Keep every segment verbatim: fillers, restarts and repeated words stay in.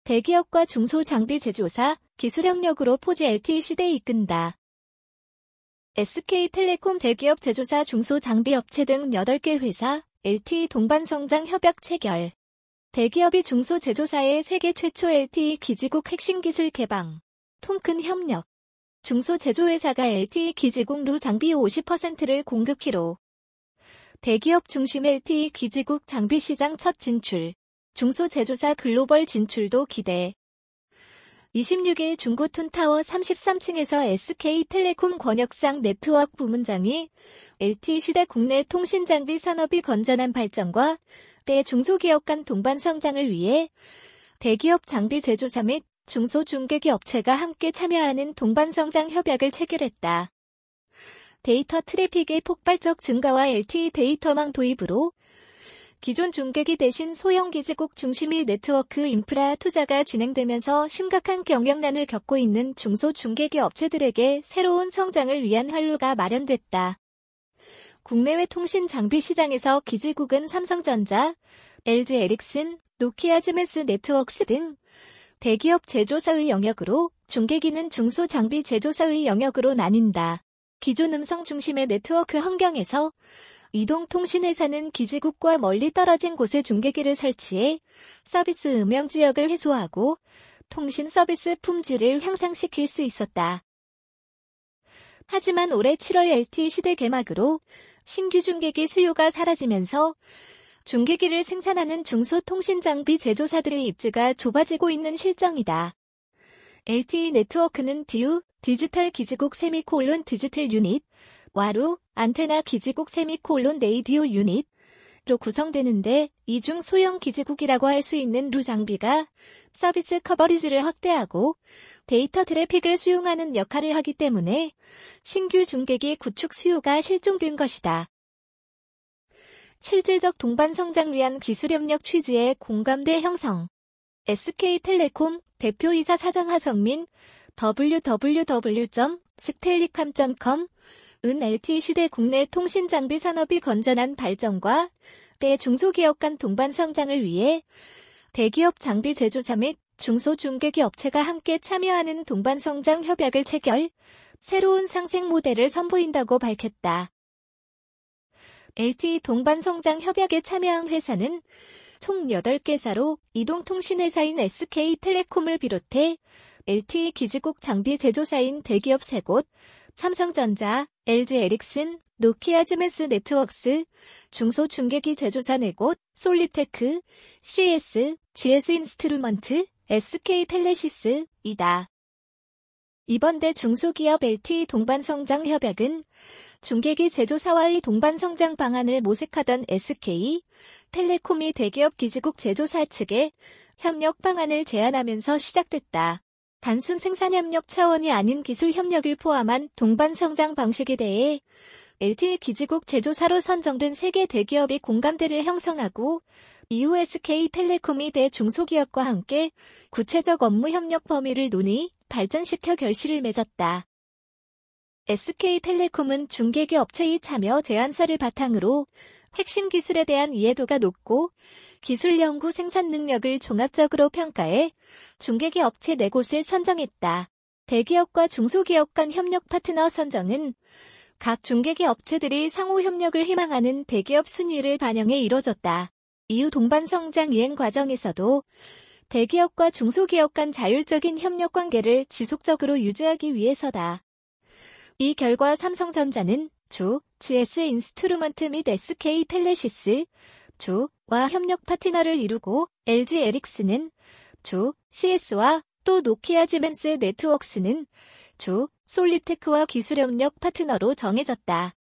대기업과 중소장비 제조사, 기술협력으로 포지 엘티이 시대에 이끈다. 에스케이텔레콤 대기업 제조사 중소장비업체 등 여덟 개 회사, 엘티이 동반성장 협약 체결. 대기업이 중소제조사의 세계 최초 엘티이 기지국 핵심 기술 개방. 통큰 협력. 중소제조회사가 엘티이 기지국 루 장비 오십 퍼센트를 공급키로. 대기업 중심 엘티이 기지국 장비 시장 첫 진출. 중소제조사 글로벌 진출도 기대. 이십육 일 중구 툰타워 삼십삼 층에서 에스케이텔레콤 권혁상 네트워크 부문장이 엘티이 시대 국내 통신장비 산업이 건전한 발전과 대중소기업 간 동반 성장을 위해 대기업 장비 제조사 및 중소중개기 업체가 함께 참여하는 동반성장 협약을 체결했다. 데이터 트래픽의 폭발적 증가와 엘티이 데이터망 도입으로 기존 중개기 대신 소형 기지국 중심의 네트워크 인프라 투자가 진행되면서 심각한 경영난을 겪고 있는 중소중개기 업체들에게 새로운 성장을 위한 활로가 마련됐다. 국내외 통신 장비 시장에서 기지국은 삼성전자, 엘지 에릭슨, 노키아 지멘스 네트워크스 등 대기업 제조사의 영역으로, 중개기는 중소장비 제조사의 영역으로 나뉜다. 기존 음성 중심의 네트워크 환경에서 이동통신회사는 기지국과 멀리 떨어진 곳에 중개기를 설치해 서비스 음영 지역을 해소하고 통신 서비스 품질을 향상시킬 수 있었다. 하지만 올해 칠월 엘티이 시대 개막으로 신규 중개기 수요가 사라지면서 중개기를 생산하는 중소통신장비 제조사들의 입지가 좁아지고 있는 실정이다. 엘티이 네트워크는 디유, 디지털 기지국 세미콜론 디지털 유닛, 와루, 안테나 기지국 세미콜론 레이디오 유닛로 구성되는데 이중 소형 기지국이라고 할 수 있는 루 장비가 서비스 커버리지를 확대하고 데이터 트래픽을 수용하는 역할을 하기 때문에 신규 중개기 구축 수요가 실종된 것이다. 실질적 동반 성장 위한 기술협력 취지의 공감대 형성. 에스케이텔레콤 대표이사 사장 하성민 더블유 더블유 더블유 점 스텔리캄 점 컴 은 엘티이 시대 국내 통신장비 산업이 건전한 발전과 대중소기업 간 동반 성장을 위해 대기업 장비 제조사 및 중소중개기 업체가 함께 참여하는 동반 성장 협약을 체결, 새로운 상생 모델을 선보인다고 밝혔다. 엘티이 동반 성장 협약에 참여한 회사는 총 여덟 개사로 이동통신회사인 에스케이텔레콤을 비롯해 엘티이 기지국 장비 제조사인 대기업 세 곳, 삼성전자, 엘지 에릭슨, 노키아 지멘스 네트워크스, 중소중개기 제조사 네 곳, 솔리테크, 씨에스, 지에스 인스트루먼트, 에스케이텔레시스이다. 이번 대중소기업 엘티이 동반성장 협약은 중개기 제조사와의 동반성장 방안을 모색하던 에스케이텔레콤이 대기업 기지국 제조사 측에 협력 방안을 제안하면서 시작됐다. 단순 생산협력 차원이 아닌 기술협력을 포함한 동반성장 방식에 대해 엘티이 기지국 제조사로 선정된 세 개 대기업이 공감대를 형성하고 이후 에스케이텔레콤이 대중소기업과 함께 구체적 업무 협력 범위를 논의, 발전시켜 결실을 맺었다. 에스케이텔레콤은 중개기 업체의 참여 제안서를 바탕으로 핵심 기술에 대한 이해도가 높고 기술 연구 생산 능력을 종합적으로 평가해 중개기 업체 네 곳을 선정했다. 대기업과 중소기업 간 협력 파트너 선정은 각 중개기 업체들이 상호 협력을 희망하는 대기업 순위를 반영해 이뤄졌다. 이후 동반성장 이행 과정에서도 대기업과 중소기업 간 자율적인 협력 관계를 지속적으로 유지하기 위해서다. 이 결과 삼성전자는 주, 지에스 인스트루먼트 및 에스케이텔레시스, 주와 협력 파트너를 이루고 엘지 에릭슨은 주, 씨에스와 또 노키아 지멘스 네트워크스는 주, 솔리테크와 기술협력 파트너로 정해졌다.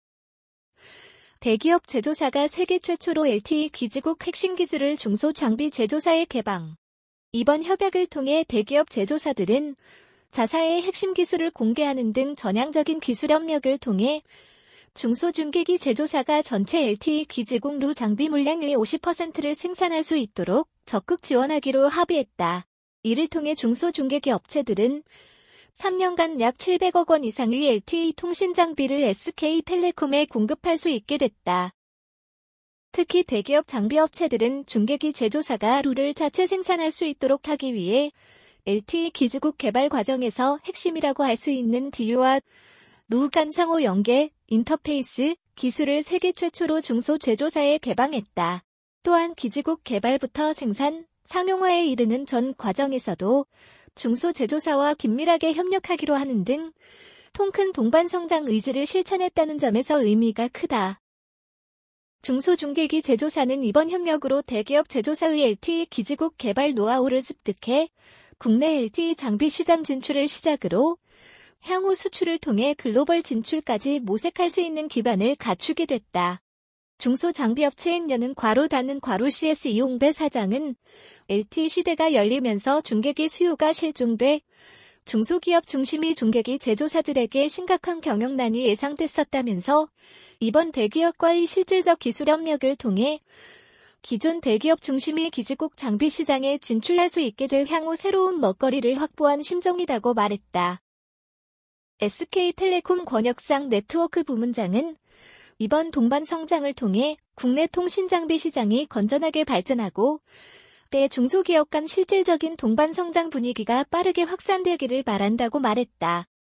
대기업 제조사가 세계 최초로 엘티이 기지국 핵심 기술을 중소장비 제조사에 개방. 이번 협약을 통해 대기업 제조사들은 자사의 핵심 기술을 공개하는 등 전향적인 기술협력을 통해 중소중개기 제조사가 전체 엘티이 기지국 루 장비 물량의 오십 퍼센트를 생산할 수 있도록 적극 지원하기로 합의했다. 이를 통해 중소중개기 업체들은 삼 년간 약 칠백억 원 이상의 엘티이 통신 장비를 에스케이텔레콤에 공급할 수 있게 됐다. 특히 대기업 장비업체들은 중계기 제조사가 룰을 자체 생산할 수 있도록 하기 위해 엘티이 기지국 개발 과정에서 핵심이라고 할 수 있는 디유와 무간상호 연계, 인터페이스 기술을 세계 최초로 중소 제조사에 개방했다. 또한 기지국 개발부터 생산, 상용화에 이르는 전 과정에서도 중소 제조사와 긴밀하게 협력하기로 하는 등 통큰 동반 성장 의지를 실천했다는 점에서 의미가 크다. 중소중계기 제조사는 이번 협력으로 대기업 제조사의 엘티이 기지국 개발 노하우를 습득해 국내 엘티이 장비 시장 진출을 시작으로 향후 수출을 통해 글로벌 진출까지 모색할 수 있는 기반을 갖추게 됐다. 중소장비업체인 여는 괄호 닫는 괄호 씨에스 이용배 사장은 엘티이 시대가 열리면서 중계기 수요가 실종돼 중소기업 중심의 중계기 제조사들에게 심각한 경영난이 예상됐었다면서 이번 대기업과의 실질적 기술 협력을 통해 기존 대기업 중심의 기지국 장비 시장에 진출할 수 있게 돼 향후 새로운 먹거리를 확보한 심정이라고 말했다. 에스케이텔레콤 권혁상 네트워크 부문장은 이번 동반 성장을 통해 국내 통신 장비 시장이 건전하게 발전하고 대 중소기업 간 실질적인 동반 성장 분위기가 빠르게 확산되기를 바란다고 말했다.